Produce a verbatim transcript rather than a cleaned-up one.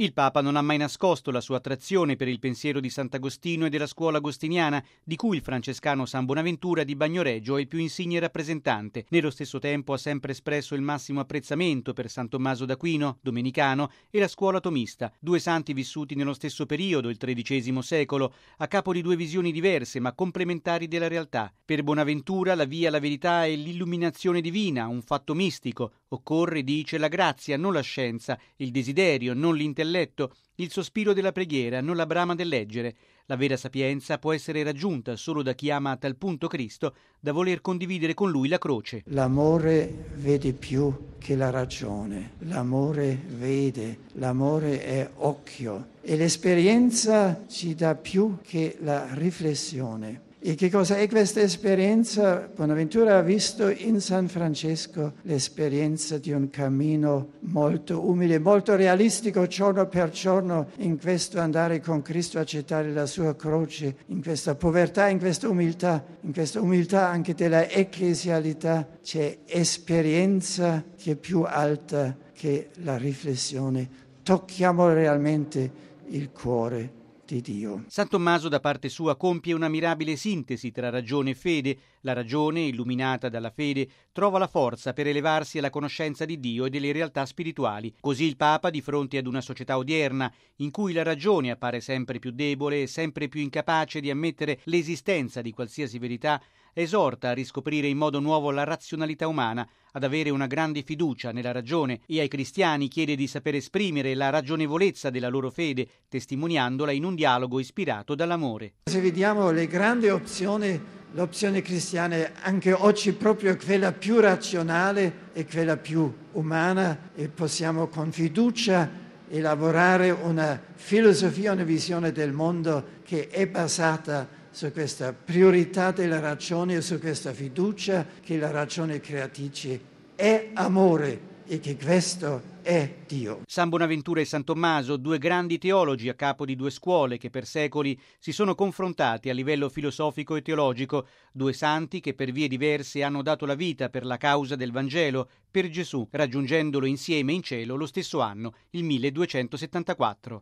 Il Papa non ha mai nascosto la sua attrazione per il pensiero di Sant'Agostino e della scuola agostiniana, di cui il francescano San Bonaventura di Bagnoregio è il più insigne rappresentante. Nello stesso tempo ha sempre espresso il massimo apprezzamento per San Tommaso d'Aquino, domenicano, e la scuola tomista, due santi vissuti nello stesso periodo, il tredicesimo secolo, a capo di due visioni diverse ma complementari della realtà. Per Bonaventura la via alla verità è l'illuminazione divina, un fatto mistico. Occorre, dice, la grazia, non la scienza, il desiderio, non l'intelletto, il sospiro della preghiera, non la brama del leggere. La vera sapienza può essere raggiunta solo da chi ama a tal punto Cristo da voler condividere con lui la croce. L'amore vede più che la ragione, l'amore vede, l'amore è occhio e l'esperienza ci dà più che la riflessione. E che cosa è questa esperienza? Bonaventura ha visto in San Francesco l'esperienza di un cammino molto umile, molto realistico, giorno per giorno, in questo andare con Cristo, accettare la sua croce, in questa povertà, in questa umiltà, in questa umiltà anche della ecclesialità. C'è esperienza che è più alta che la riflessione. Tocchiamo realmente il cuore di Dio. San Tommaso da parte sua compie una mirabile sintesi tra ragione e fede. La ragione, illuminata dalla fede, trova la forza per elevarsi alla conoscenza di Dio e delle realtà spirituali. Così il Papa, di fronte ad una società odierna, in cui la ragione appare sempre più debole e sempre più incapace di ammettere l'esistenza di qualsiasi verità, esorta a riscoprire in modo nuovo la razionalità umana, ad avere una grande fiducia nella ragione e ai cristiani chiede di saper esprimere la ragionevolezza della loro fede, testimoniandola in un dialogo ispirato dall'amore. Se vediamo le grandi opzioni, l'opzione cristiana è anche oggi proprio quella più razionale e quella più umana e possiamo con fiducia elaborare una filosofia, una visione del mondo che è basata su questa priorità della ragione e su questa fiducia che la ragione creatrice è amore e che questo è Dio. San Bonaventura e San Tommaso, due grandi teologi a capo di due scuole che per secoli si sono confrontati a livello filosofico e teologico, due santi che per vie diverse hanno dato la vita per la causa del Vangelo, per Gesù, raggiungendolo insieme in cielo lo stesso anno, il milleduecentosettantaquattro.